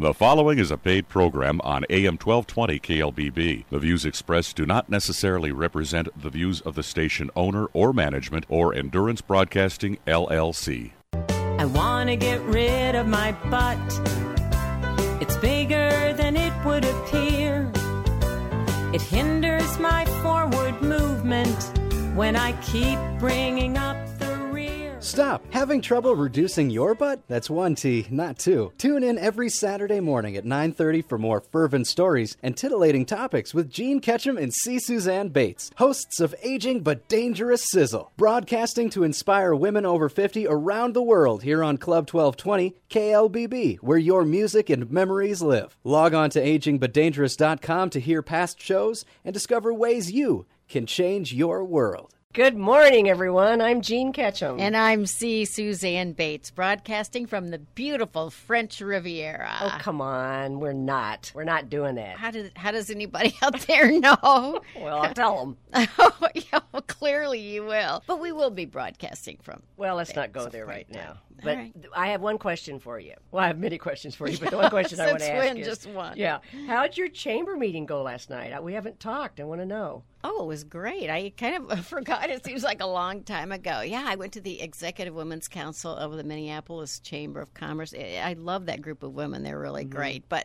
The following is a paid program on AM 1220 KLBB. The views expressed do not necessarily represent the views of the station owner or management or Endurance Broadcasting, LLC. I want to get rid of my butt. It's bigger than it would appear. It hinders my forward movement when I keep bringing up the rear. Stop! Having trouble reducing your butt? That's one T, not two. Tune in every Saturday morning at 9:30 for more fervent stories and titillating topics with Gene Ketchum and C. Suzanne Bates, hosts of Aging But Dangerous Sizzle, broadcasting to inspire women over 50 around the world here on Club 1220 KLBB, where your music and memories live. Log on to agingbutdangerous.com to hear past shows and discover ways you can change your world. Good morning, everyone. I'm Gene Ketchum. And I'm C. Suzanne Bates, broadcasting from the beautiful French Riviera. Oh, come on. We're not doing that. How does anybody out there know? Well, I'll tell them. Oh, yeah, well, clearly you will. But we will be broadcasting from. Well, let's not go there right now. But right. I have one question for you. Well, I have many questions for you, but the one question I want to ask is... just one. Yeah. How'd your chamber meeting go last night? We haven't talked. I want to know. Oh, it was great. I kind of forgot. It seems like a long time ago. Yeah, I went to the Executive Women's Council of the Minneapolis Chamber of Commerce. I love that group of women. They're really great. But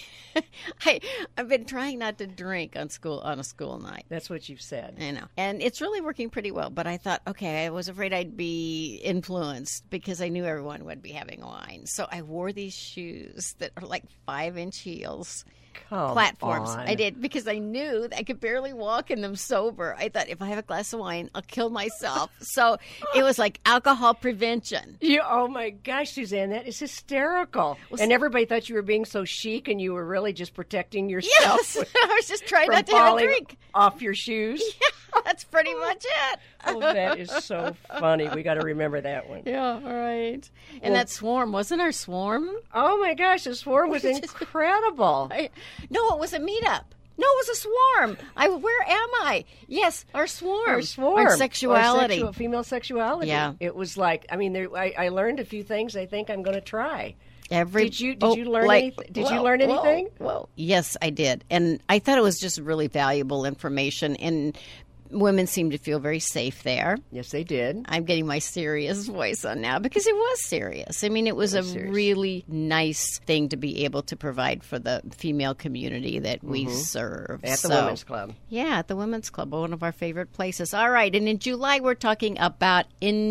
I've been trying not to drink on a school night. That's what you've said. I know. And it's really working pretty well. But I thought, okay, I was afraid I'd be influenced because I knew everyone would be having wine. So I wore these shoes that are like 5-inch heels. Platforms. On. I did because I knew I could barely walk in them sober. I thought if I have a glass of wine, I'll kill myself. So it was like alcohol prevention. Oh my gosh, Suzanne, that is hysterical. And everybody thought you were being so chic, and you were really just protecting yourself. Yes, I was just trying not to have a drink off your shoes. Yeah, that's pretty much it. Oh, that is so funny. We got to remember that one. Yeah, all right. And that swarm, wasn't our swarm? Oh my gosh, the swarm was incredible. No, it was a meetup. No, it was a swarm. Where am I? Yes, our swarm. Our swarm. Our sexuality. Female sexuality. Yeah. It was like, I mean, I learned a few things I think I'm going to try. Did you learn anything? Did you learn anything? Well, yes, I did. And I thought it was just really valuable information. And women seemed to feel very safe there. Yes, they did. I'm getting my serious voice on now because it was serious. I mean, it was a really nice thing to be able to provide for the female community that we serve. At the Women's Club. Yeah, at the Women's Club, one of our favorite places. All right, and in July, we're talking about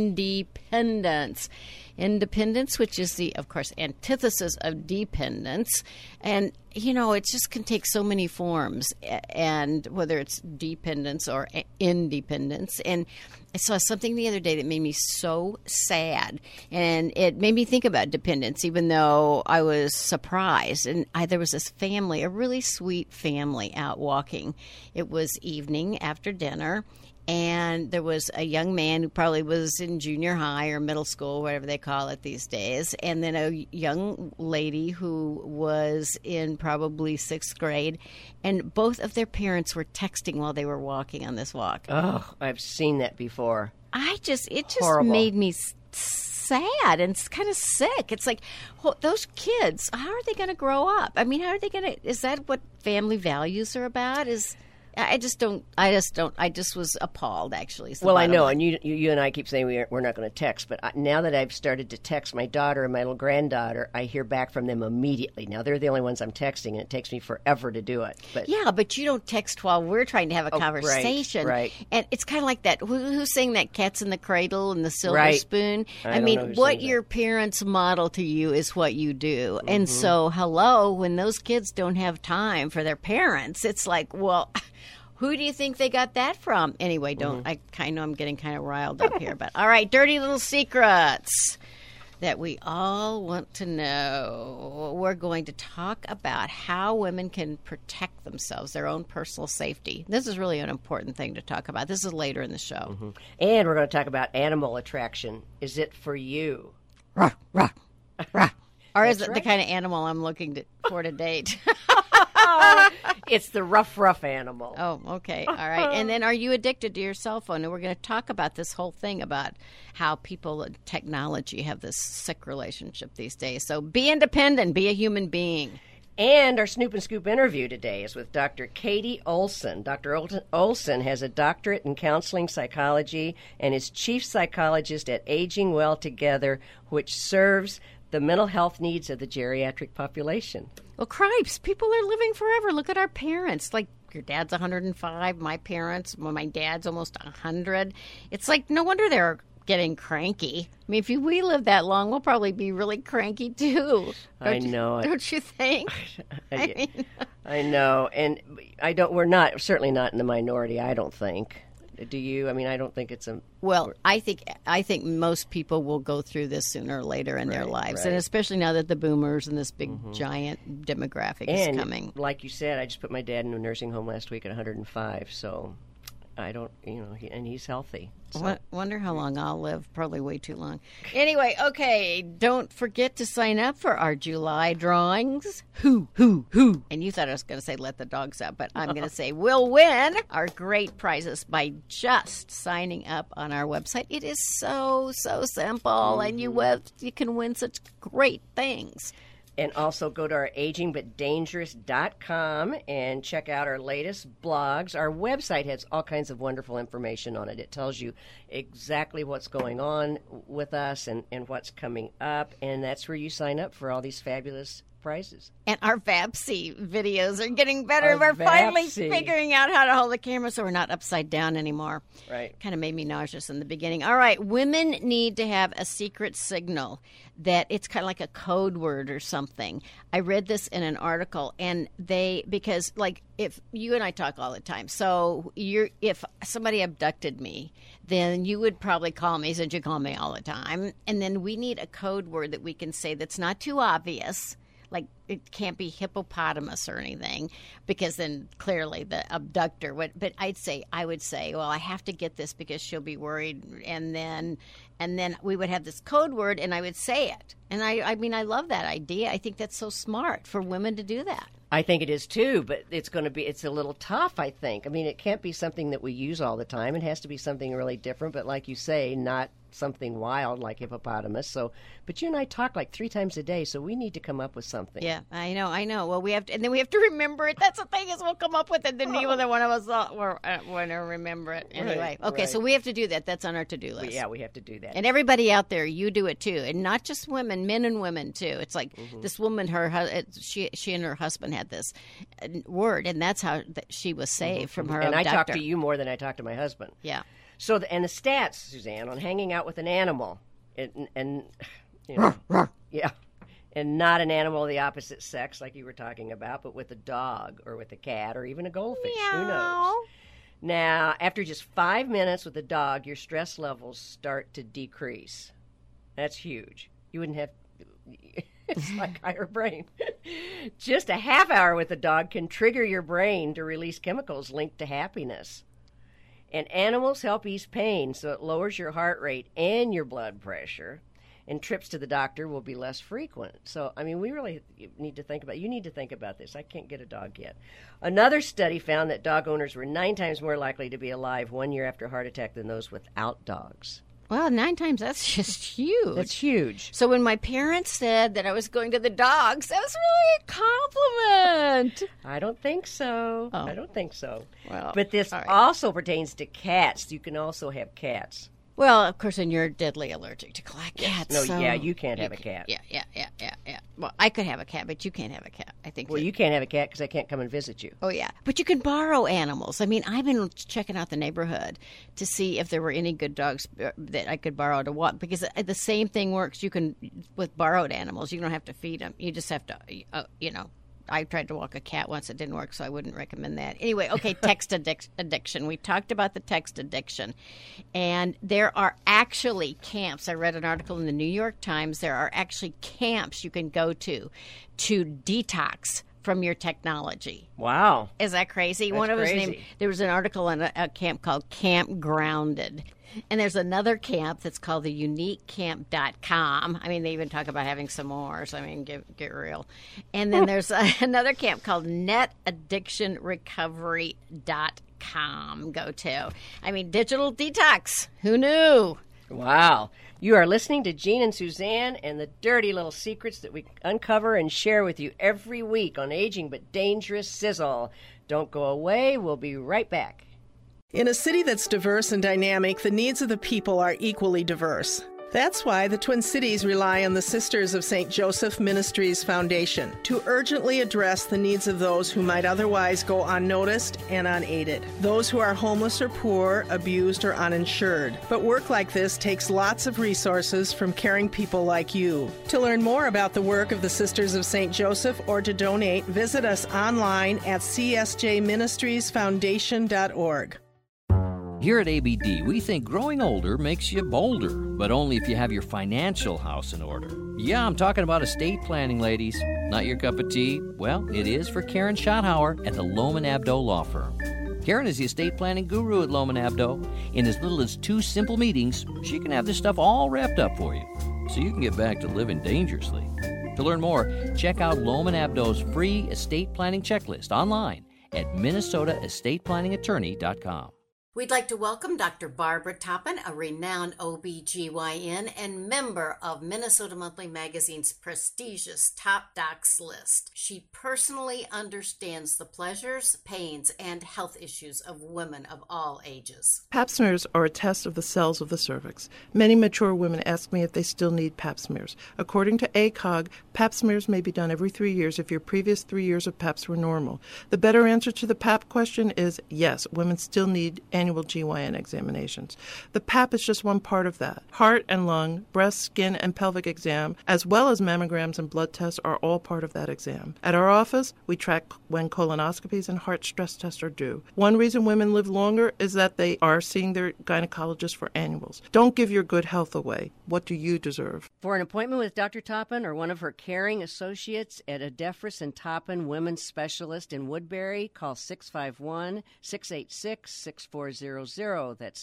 independence. Independence, which is the, of course, antithesis of dependence. And, you know, it just can take so many forms, and whether it's dependence or independence. And I saw something the other day that made me so sad, and it made me think about dependence, even though I was surprised. And there was this family, a really sweet family, out walking. It was evening after dinner. And there was a young man who probably was in junior high or middle school, whatever they call it these days, and then a young lady who was in probably 6th grade, and both of their parents were texting while they were walking on this walk. Oh, I've seen that before. It just Horrible. made me sad and kind of sick. It's like, well, those kids, how are they going to grow up? I mean, how are they going to, is that what family values are about? I just was appalled, actually. Well, I know, and you and I keep saying we're not going to text, but now that I've started to text my daughter and my little granddaughter, I hear back from them immediately. Now, they're the only ones I'm texting, and it takes me forever to do it. But yeah, but you don't text while we're trying to have a conversation. Right. And it's kind of like that. Who's saying that Cat's in the Cradle and the Silver Spoon? I mean, what your parents model to you is what you do. Mm-hmm. And so, when those kids don't have time for their parents, it's like, well... Who do you think they got that from? Anyway, I kind of I'm getting kind of riled up here. But all right, dirty little secrets that we all want to know. We're going to talk about how women can protect themselves, their own personal safety. This is really an important thing to talk about. This is later in the show. Mm-hmm. And we're going to talk about animal attraction. Is it for you? Rah, rah, rah. Or is it the kind of animal I'm looking for to date? It's the rough animal. Oh, okay. All right. And then are you addicted to your cell phone? And we're going to talk about this whole thing about how people and technology have this sick relationship these days. So be independent. Be a human being. And our Snoop and Scoop interview today is with Dr. Katie Olson. Dr. Olson has a doctorate in counseling psychology and is chief psychologist at Aging Well Together, which serves the mental health needs of the geriatric population. Well, cripes, people are living forever. Look at our parents. Like, your dad's 105, my parents, well, my dad's almost 100. It's like, no wonder they're getting cranky. I mean, if we live that long, we'll probably be really cranky too. I know. Don't you think? I know, and we're certainly not in the minority, I don't think. Do you? I mean, I don't think it's a... Well, I think most people will go through this sooner or later in their lives, and especially now that the boomers and this big giant demographic is coming. Like you said, I just put my dad in a nursing home last week at 105, so I don't, and he's healthy. So. Wonder how long I'll live. Probably way too long. Anyway, okay, don't forget to sign up for our July drawings. Who? And you thought I was going to say let the dogs out, but I'm going to say we'll win our great prizes by just signing up on our website. It is so simple, and you can win such great things. And also go to our agingbutdangerous.com and check out our latest blogs. Our website has all kinds of wonderful information on it. It tells you exactly what's going on with us and what's coming up. And that's where you sign up for all these fabulous prizes. And our VAPSI videos are getting better. We're finally figuring out how to hold the camera so we're not upside down anymore. Right. Kind of made me nauseous in the beginning. All right. Women need to have a secret signal that it's kind of like a code word or something. I read this in an article, and because like if you and I talk all the time, so if somebody abducted me, then you would probably call me since you call me all the time. And then we need a code word that we can say that's not too obvious. Like, it can't be hippopotamus or anything, because then clearly the abductor would. But I would say, well, I have to get this because she'll be worried, and then we would have this code word, and I would say it. And I mean, I love that idea. I think that's so smart for women to do that. I think it is too, but it's a little tough, I think. I mean, it can't be something that we use all the time. It has to be something really different, but like you say, not something wild like hippopotamus. So, but you and I talk like 3 times a day, so we need to come up with something. Yeah, I know. Well, we have to remember it. That's the thing, is we'll come up with it, then neither one of us want to remember it. Anyway, okay, so we have to do that. That's on our to-do list. Yeah, we have to do that. And everybody out there, you do it too, and not just women, men and women too. It's like this woman, she and her husband had this word, and that's how she was saved from her abductor. And I talk to you more than I talk to my husband. Yeah. So, and the stats, Suzanne, on hanging out with an animal, and yeah, and not an animal of the opposite sex like you were talking about, but with a dog or with a cat or even a goldfish. Meow. Who knows? Now, after just 5 minutes with a dog, your stress levels start to decrease. That's huge. You wouldn't have... It's like higher brain. Just a half hour with a dog can trigger your brain to release chemicals linked to happiness. And animals help ease pain, so it lowers your heart rate and your blood pressure, and trips to the doctor will be less frequent. So, I mean, we really need to think about, you need to think about this. I can't get a dog yet. Another study found that dog owners were 9 times more likely to be alive 1 year after a heart attack than those without dogs. Well, 9 times, that's just huge. That's huge. So when my parents said that I was going to the dogs, that was really a compliment. I don't think so. Oh. I don't think so. Well, but this all right. also pertains to cats. You can also have cats. Well, of course, and you're deadly allergic to cats. No, so yeah, you can't have a cat. Yeah. Well, I could have a cat, but you can't have a cat. I think. Well, you can't have a cat because I can't come and visit you. Oh, yeah. But you can borrow animals. I mean, I've been checking out the neighborhood to see if there were any good dogs that I could borrow to walk, because the same thing works. You can, with borrowed animals, you don't have to feed them. You just have to, I tried to walk a cat once. It didn't work, so I wouldn't recommend that. Anyway, okay, text addiction. We talked about the text addiction. And there are actually camps. I read an article in the New York Times. There are actually camps you can go to detox from your technology. Wow. Is that crazy? That's One of crazy. his name. There was an article on a camp called Camp Grounded. And there's another camp that's called the uniquecamp.com. I mean, they even talk about having some more. So, I mean, get real. And then there's another camp called netaddictionrecovery.com. Go to. I mean, digital detox. Who knew? Wow. You are listening to Gene and Suzanne and the dirty little secrets that we uncover and share with you every week on Aging But Dangerous Sizzle. Don't go away. We'll be right back. In a city that's diverse and dynamic, the needs of the people are equally diverse. That's why the Twin Cities rely on the Sisters of St. Joseph Ministries Foundation to urgently address the needs of those who might otherwise go unnoticed and unaided. Those who are homeless or poor, abused or uninsured. But work like this takes lots of resources from caring people like you. To learn more about the work of the Sisters of St. Joseph or to donate, visit us online at csjministriesfoundation.org. Here at ABD, we think growing older makes you bolder, but only if you have your financial house in order. Yeah, I'm talking about estate planning, ladies. Not your cup of tea? Well, it is for Karen Schotthauer at the Lohman Abdo Law Firm. Karen is the estate planning guru at Lohman Abdo. In as little as 2 simple meetings, she can have this stuff all wrapped up for you, so you can get back to living dangerously. To learn more, check out Lohman Abdo's free estate planning checklist online at minnesotaestateplanningattorney.com. We'd like to welcome Dr. Barbara Toppin, a renowned OBGYN and member of Minnesota Monthly Magazine's prestigious Top Docs list. She personally understands the pleasures, pains, and health issues of women of all ages. Pap smears are a test of the cells of the cervix. Many mature women ask me if they still need pap smears. According to ACOG, pap smears may be done every 3 years if your previous 3 years of paps were normal. The better answer to the pap question is yes, women still need annual GYN examinations. The pap is just one part of that. Heart and lung, breast, skin, and pelvic exam, as well as mammograms and blood tests are all part of that exam. At our office, we track when colonoscopies and heart stress tests are due. One reason women live longer is that they are seeing their gynecologist for annuals. Don't give your good health away. What do you deserve? For an appointment with Dr. Toppin or one of her caring associates at Adefris and Toppin Women's Specialist in Woodbury, call 651-686-6400. That's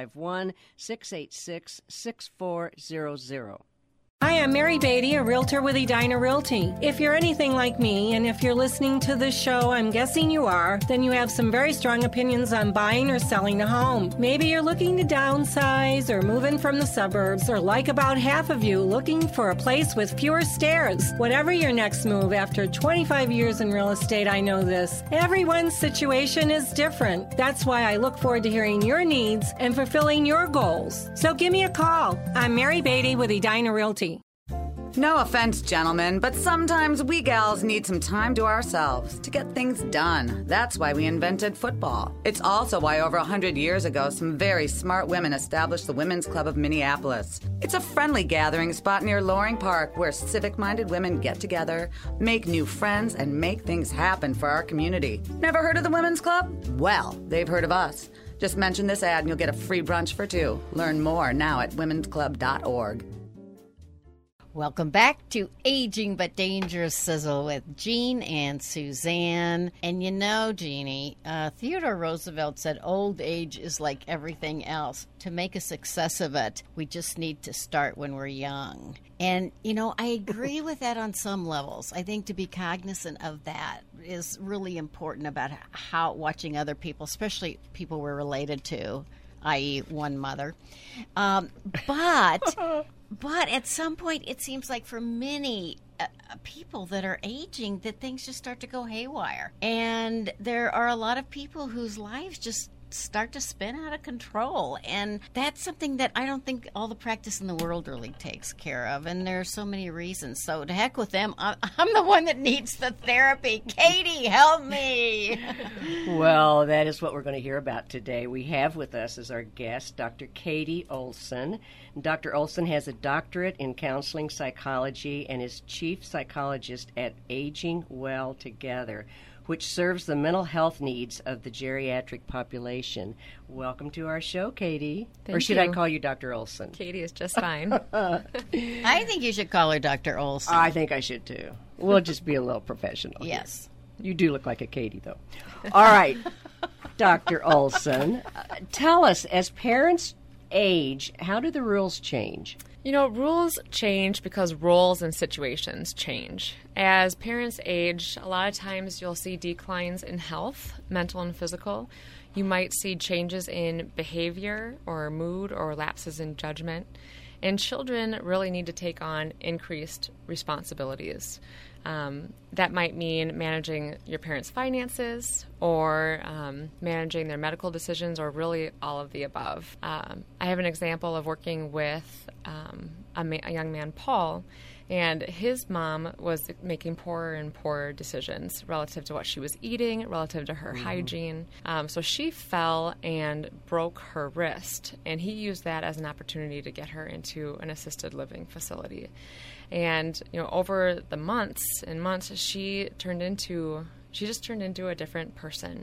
651-686-6400. Hi, I'm Mary Beatty, a realtor with Edina Realty. If you're anything like me, and if you're listening to this show, I'm guessing you are, then you have some very strong opinions on buying or selling a home. Maybe you're looking to downsize or move in from the suburbs, or like about half of you, looking for a place with fewer stairs. Whatever your next move, after 25 years in real estate, I know this. Everyone's situation is different. That's why I look forward to hearing your needs and fulfilling your goals. So give me a call. I'm Mary Beatty with Edina Realty. No offense, gentlemen, but sometimes we gals need some time to ourselves to get things done. That's why we invented football. It's also why over 100 years ago, some very smart women established the Women's Club of Minneapolis. It's a friendly gathering spot near Loring Park where civic-minded women get together, make new friends, and make things happen for our community. Never heard of the Women's Club? Well, they've heard of us. Just mention this ad and you'll get a free brunch for 2. Learn more now at womensclub.org. Welcome back to Aging But Dangerous Sizzle with Gene and Suzanne. And you know, Jeannie, Theodore Roosevelt said old age is like everything else. To make a success of it, we just need to start when we're young. And, you know, I agree with that on some levels. I think to be cognizant of that is really important about how watching other people, especially people we're related to, i.e. one mother. But at some point, it seems like for many people that are aging, that things just start to go haywire. And there are a lot of people whose lives just start to spin out of control. And that's something that I don't think all the practice in the world really takes care of. And there are so many reasons. So to heck with them, I'm the one that needs the therapy. Katie, help me. Well, that is what we're going to hear about today. We have with us as our guest Dr. Katie Olson. Dr. Olson has a doctorate in counseling psychology and is chief psychologist at Aging Well Together, which serves the mental health needs of the geriatric population. Welcome to our show, Katie. Or should I call you Dr. Olson? Katie is just fine. I think you should call her Dr. Olson. I think I should, too. We'll just be a little professional. Yes. You do look like a Katie, though. All right, Dr. Olson, tell us, as parents age, how do the rules change? You know, rules change because roles and situations change. As parents age, a lot of times you'll see declines in health, mental and physical. You might see changes in behavior or mood or lapses in judgment. And children really need to take on increased responsibilities. That might mean managing your parents' finances or managing their medical decisions or really all of the above. I have an example of working with a young man, Paul, and his mom was making poorer and poorer decisions relative to what she was eating, relative to her hygiene. So she fell and broke her wrist, and he used that as an opportunity to get her into an assisted living facility. And, you know, over the months and months, she just turned into a different person,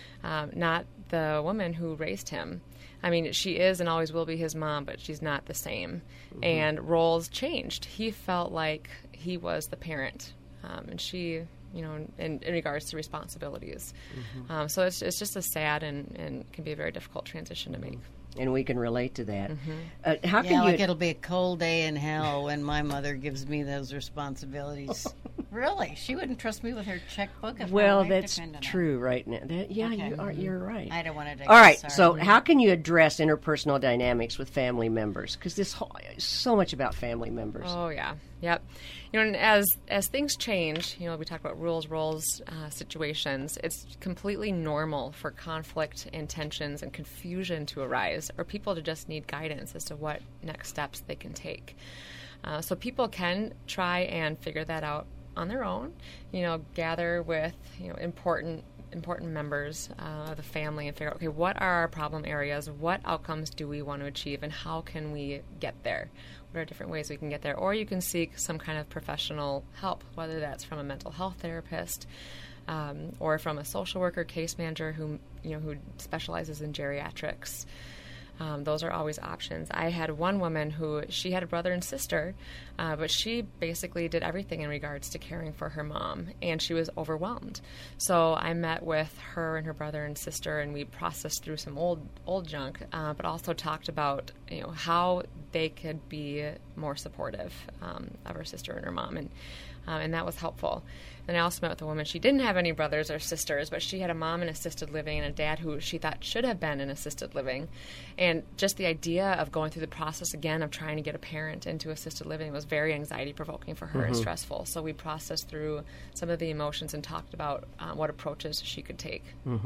not the woman who raised him. I mean, she is and always will be his mom, but she's not the same. And roles changed. He felt like he was the parent, and she, you know, in regards to responsibilities. So it's just a sad and can be a very difficult transition to make. And we can relate to that. How can you? Like it'll be a cold day in hell when my mother gives me those responsibilities. Really, she wouldn't trust me with her checkbook. If well, my life that's depended on true right now. Okay. You're right. I don't want to. All right. So, how can you address interpersonal dynamics with family members? Because this is so much about family members. Oh yeah, yep. You know, and as things change, you know, we talk about rules, roles, situations. It's completely normal for conflict and tensions and confusion to arise, or people to just need guidance as to what next steps they can take. So people can try and figure that out on their own. You know, gather with important members of the family and figure out, okay, what are our problem areas? What outcomes do we want to achieve, and how can we get there? What are different ways we can get there? Or you can seek some kind of professional help, whether that's from a mental health therapist or from a social worker, case manager who specializes in geriatrics. Those are always options. I had one woman who, she had a brother and sister, but she basically did everything in regards to caring for her mom, and she was overwhelmed. So I met with her and her brother and sister, and we processed through some old junk, but also talked about how they could be more supportive of her sister and her mom, and that was helpful. And I also met with a woman, she didn't have any brothers or sisters, but she had a mom in assisted living and a dad who she thought should have been in assisted living. And just the idea of going through the process again of trying to get a parent into assisted living was very anxiety-provoking for her and stressful. So we processed through some of the emotions and talked about what approaches she could take.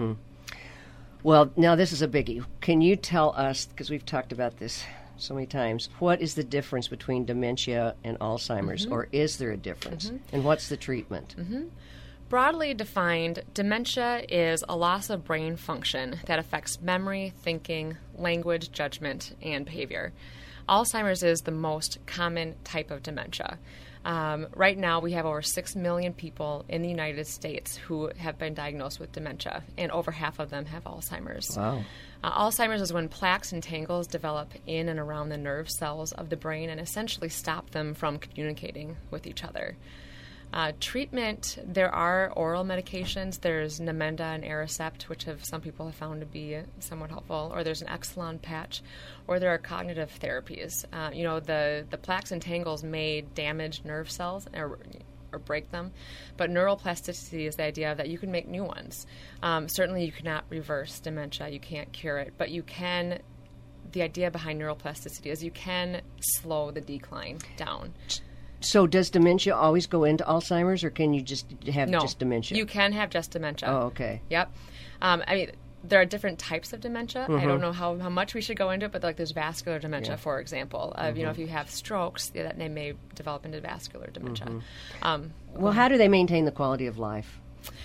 Well, now this is a biggie. Can you tell us, because we've talked about this so many times, what is the difference between dementia and Alzheimer's, or is there a difference? And what's the treatment? Broadly defined, dementia is a loss of brain function that affects memory, thinking, language, judgment, and behavior. Alzheimer's is the most common type of dementia. Right now, we have over 6 million people in the United States who have been diagnosed with dementia, and over half of them have Alzheimer's. Wow. Alzheimer's is when plaques and tangles develop in and around the nerve cells of the brain and essentially stop them from communicating with each other. Treatment, there are oral medications. There's Namenda and Aricept, which some people have found to be somewhat helpful, or there's an Exelon patch, or there are cognitive therapies. The plaques and tangles may damage nerve cells or break them, but neuroplasticity is the idea that you can make new ones. Certainly you cannot reverse dementia, you can't cure it, but you can. The idea behind neuroplasticity is you can slow the decline down. So does dementia always go into Alzheimer's, or can you just have just dementia? You can have just dementia. Oh, okay. Yep. There are different types of dementia. I don't know how much we should go into it, but there's vascular dementia, for example. If you have strokes, that may develop into vascular dementia. Well, how do they maintain the quality of life?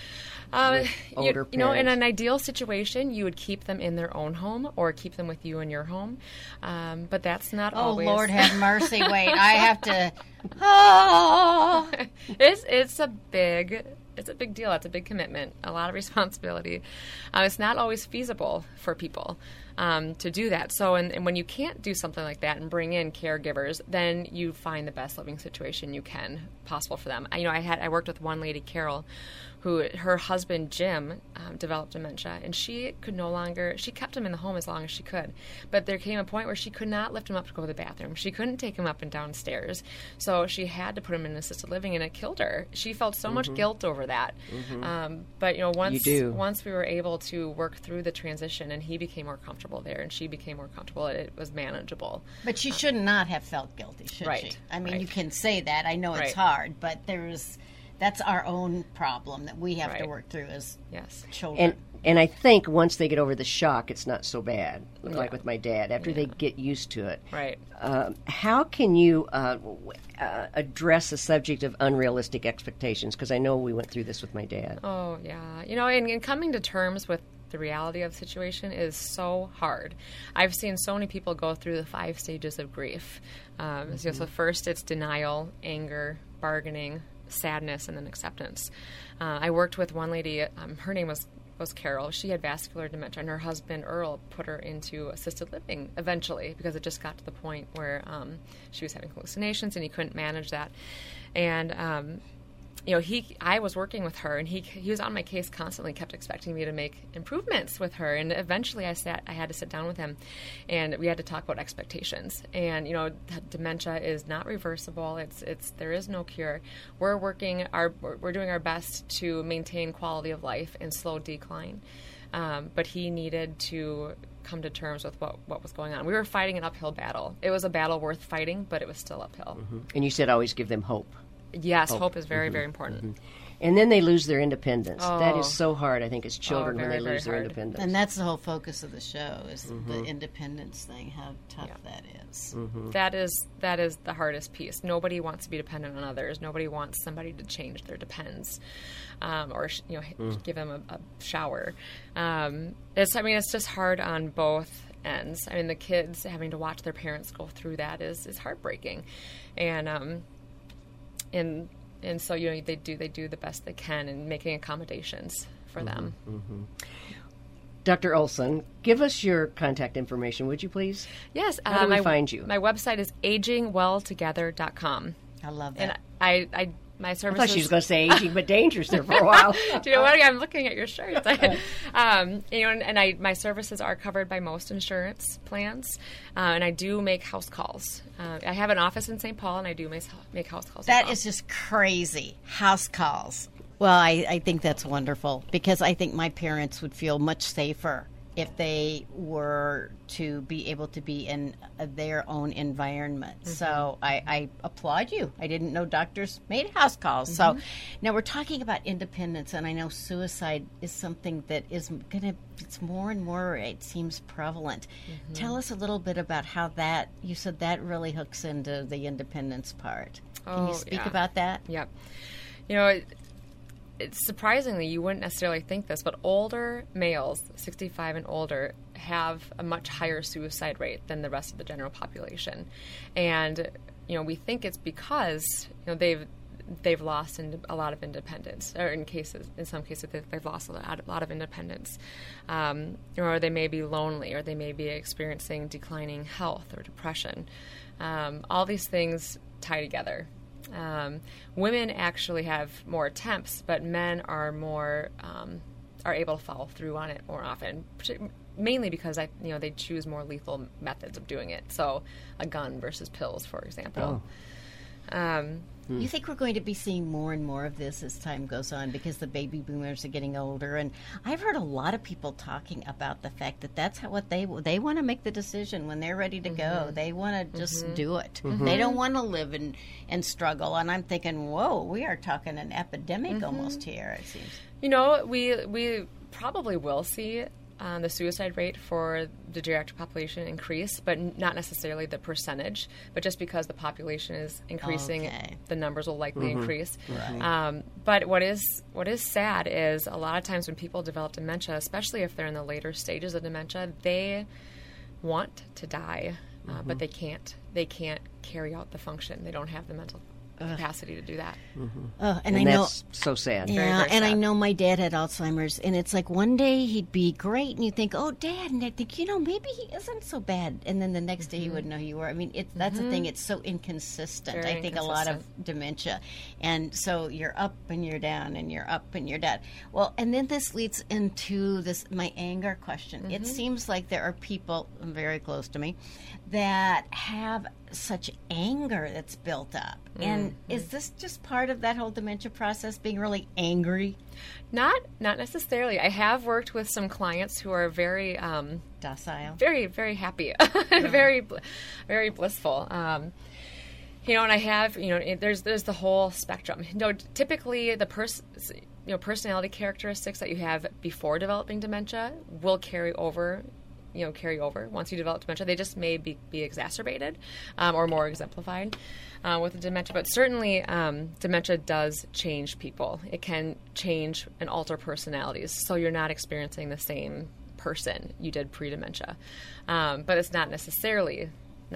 Older in an ideal situation, you would keep them in their own home or keep them with you in your home. But that's not always. Oh, Lord have mercy. Wait, I have to Oh, It's a big deal. It's a big commitment, a lot of responsibility. It's not always feasible for people to do that. So, and when you can't do something like that and bring in caregivers, then you find the best living situation you can possible for them. I worked with one lady, Carol, who her husband Jim developed dementia, and she kept him in the home as long as she could. But there came a point where she could not lift him up to go to the bathroom. She couldn't take him up and down stairs, so she had to put him in assisted living, and it killed her. She felt so much guilt over that. But once we were able to work through the transition, and he became more comfortable there, and she became more comfortable, it was manageable. but she should not have felt guilty, should Right, she? I mean, right. you can say that. I know it's Right. hard, but that's our own problem that we have to Right. work through as Yes. children. And I think once they get over the shock, it's not so bad. Like with my dad, after they get used to it. Right. How can you address the subject of unrealistic expectations? Because I know we went through this with my dad. Oh, yeah. And coming to terms with the reality of the situation is so hard. I've seen so many people go through the 5 stages of grief. So first it's denial, anger, bargaining, sadness, and then acceptance. I worked with one lady, her name was Carol. She had vascular dementia, and her husband, Earl, put her into assisted living eventually because it just got to the point where she was having hallucinations, and he couldn't manage that. And I was working with her, and he was on my case constantly, kept expecting me to make improvements with her. And eventually I had to sit down with him, and we had to talk about expectations. And, dementia is not reversible. There is no cure. We're doing our best to maintain quality of life and slow decline. But he needed to come to terms with what was going on. We were fighting an uphill battle. It was a battle worth fighting, but it was still uphill. And you said always give them hope. Yes, hope is very, very important. And then they lose their independence. That Oh. is so hard, I think, as children when very, they very lose their hard. independence. And that's the whole focus of the show is the independence thing, how tough that is. That is the hardest piece. Nobody wants to be dependent on others. Nobody wants somebody to change their depends, or give them a shower. It's just hard on both ends. I mean, the kids having to watch their parents go through that is heartbreaking, and so they do the best they can in making accommodations for them. Dr. Olson, give us your contact information, would you please? Yes. How do we find you? My website is agingwelltogether.com. I love that. And my I services. thought she was going to say aging but dangerous there for a while. Do you know what? I'm looking at your shirts. My services are covered by most insurance plans, and I do make house calls. I have an office in St. Paul, and I do make house calls. That is just crazy. House calls. Well, I think that's wonderful because I think my parents would feel much safer if they were to be able to be in their own environment. So I applaud you. I didn't know doctors made house calls. So now we're talking about independence, and I know suicide is something that is it's more and more, it seems, prevalent. Tell us a little bit about how you said that really hooks into the independence part. Can you speak about that? Yep. It's surprisingly, you wouldn't necessarily think this, but older males, 65 and older, have a much higher suicide rate than the rest of the general population. And, we think it's because, they've lost a lot of independence, or in some cases, they've lost a lot of independence. Or they may be lonely, or they may be experiencing declining health or depression. All these things tie together. Women actually have more attempts, but men are more are able to follow through on it more often, mainly because they choose more lethal methods of doing it. So, a gun versus pills, for example. You think we're going to be seeing more and more of this as time goes on because the baby boomers are getting older? And I've heard a lot of people talking about the fact that that's what they want to make the decision when they're ready to go. They want to just do it. They don't want to live and struggle. And I'm thinking, whoa, we are talking an epidemic almost here, it seems. We probably will see the suicide rate for the geriatric population increase, but not necessarily the percentage, but just because the population is increasing, the numbers will likely increase. Right. But what is sad is a lot of times when people develop dementia, especially if they're in the later stages of dementia, they want to die, but they can't. They can't carry out the function. They don't have the mental capacity to do that. And I know that's so sad. Yeah, very and I sad. know my dad had Alzheimer's, and it's like one day he'd be great, and you think, "Oh, Dad," and I think, maybe he isn't so bad, and then the next day you wouldn't know who you were. I mean, that's the thing; it's so inconsistent. Very I think a lot of dementia, and so you're up and you're down, and you're up and you're down. Well, and then this leads into my anger question. It seems like there are people very close to me that have such anger that's built up. And is this just part of that whole dementia process, being really angry? Not necessarily. I have worked with some clients who are very Docile. very, very happy, very, very blissful. And I have, there's the whole spectrum. Typically the personality characteristics that you have before developing dementia will carry over once you develop dementia. They just may be exacerbated or more exemplified with the dementia. But certainly dementia does change people. It can change and alter personalities. So you're not experiencing the same person you did pre-dementia. But it's not necessarily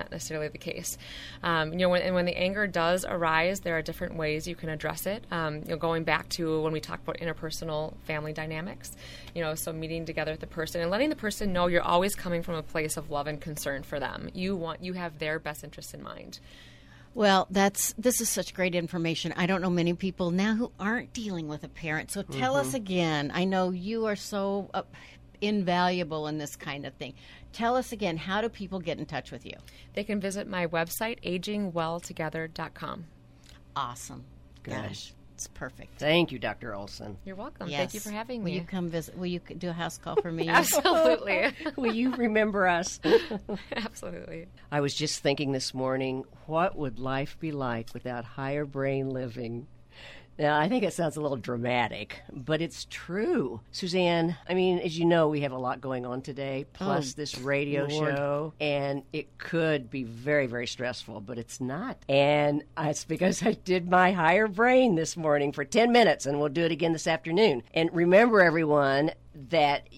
the case. When the anger does arise, there are different ways you can address it. Going back to when we talk about interpersonal family dynamics, so meeting together with the person and letting the person know you're always coming from a place of love and concern for them. You have their best interest in mind. Well, this is such great information. I don't know many people now who aren't dealing with a parent. So tell us again. I know you are so invaluable in this kind of thing. Tell us again, how do people get in touch with you? They can visit my website, agingwelltogether.com. Awesome. Good. Gosh, it's perfect. Thank you, Dr. Olson. You're welcome. Yes. Thank you for having me. Will you come visit? Will you do a house call for me? Absolutely. Will you remember us? Absolutely. I was just thinking this morning, what would life be like without higher brain living? Now, I think it sounds a little dramatic, but it's true. Suzanne, I mean, as you know, we have a lot going on today, plus this radio show, and it could be very, very stressful, but it's not. And it's because I did my higher brain this morning for 10 minutes, and we'll do it again this afternoon. And remember, everyone, that,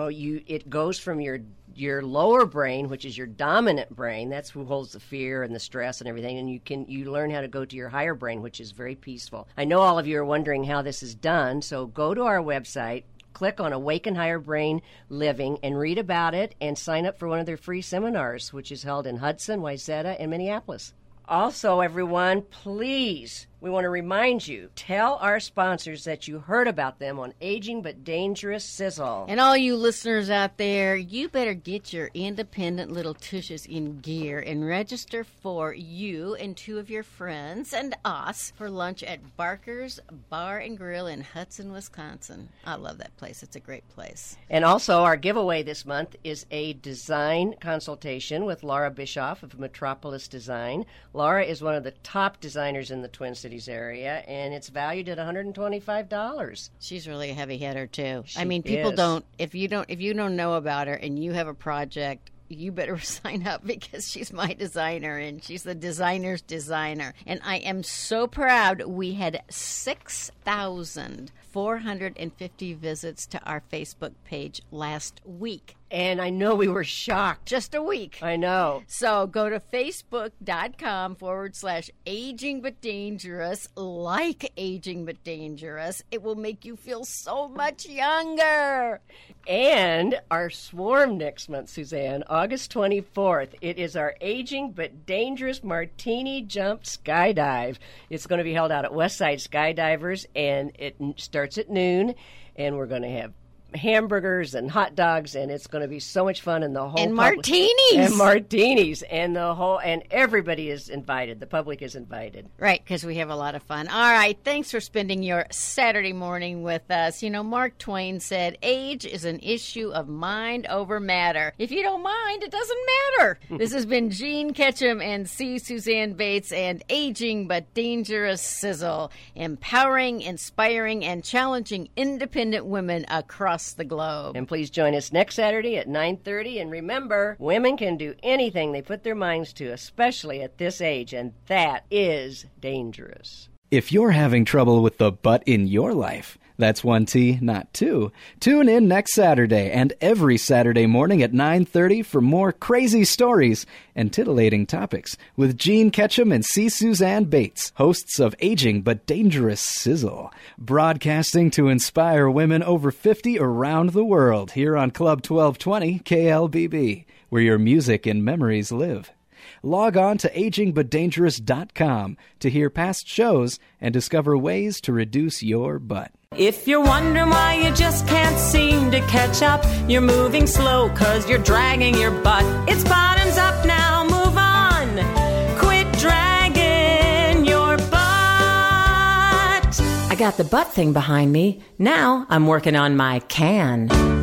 it goes from your lower brain, which is your dominant brain, that's who holds the fear and the stress and everything, and you learn how to go to your higher brain, which is very peaceful. I know all of you are wondering how this is done, so go to our website, click on Awaken Higher Brain Living, and read about it, and sign up for one of their free seminars, which is held in Hudson, Wayzata, and Minneapolis. Also, everyone, please, we want to remind you, tell our sponsors that you heard about them on Aging But Dangerous Sizzle. And all you listeners out there, you better get your independent little tushes in gear and register for you and two of your friends and us for lunch at Barker's Bar and Grill in Hudson, Wisconsin. I love that place. It's a great place. And also, our giveaway this month is a design consultation with Laura Bischoff of Metropolis Design. Laura is one of the top designers in the Twin Cities area, and it's valued at $125. She's really a heavy hitter too. She I mean, people is. don't if you don't know about her and you have a project, you better sign up because she's my designer and she's the designer's designer. And I am so proud. We had 6,450 visits to our Facebook page last week. And I know we were shocked. Just a week. I know. So go to facebook.com/aging but dangerous, like Aging But Dangerous. It will make you feel so much younger. And our swarm next month, Suzanne, August 24th. It is our Aging But Dangerous Martini Jump Skydive. It's going to be held out at Westside Skydivers, and it starts at noon, and we're going to have hamburgers and hot dogs, and it's going to be so much fun, and the whole and martinis and everybody is invited. The public is invited, right? Because we have a lot of fun. All right, thanks for spending your Saturday morning with us. Mark Twain said, "Age is an issue of mind over matter. If you don't mind, it doesn't matter." This has been Jean Ketchum and C. Suzanne Bates and Aging But Dangerous Sizzle, empowering, inspiring, and challenging independent women across the globe. And please join us next Saturday at 9:30. And remember, women can do anything they put their minds to, especially at this age, and that is dangerous. If you're having trouble with the butt in your life, That's 1T, not 2. Tune in next Saturday and every Saturday morning at 9:30 for more crazy stories and titillating topics with Gene Ketchum and C. Suzanne Bates, hosts of Aging But Dangerous Sizzle, broadcasting to inspire women over 50 around the world here on Club 1220 KLBB, where your music and memories live. Log on to agingbutdangerous.com to hear past shows and discover ways to reduce your butt. If you're wondering why you just can't seem to catch up, you're moving slow 'cause you're dragging your butt. It's bottoms up now, move on. Quit dragging your butt. I got the butt thing behind me. Now I'm working on my can.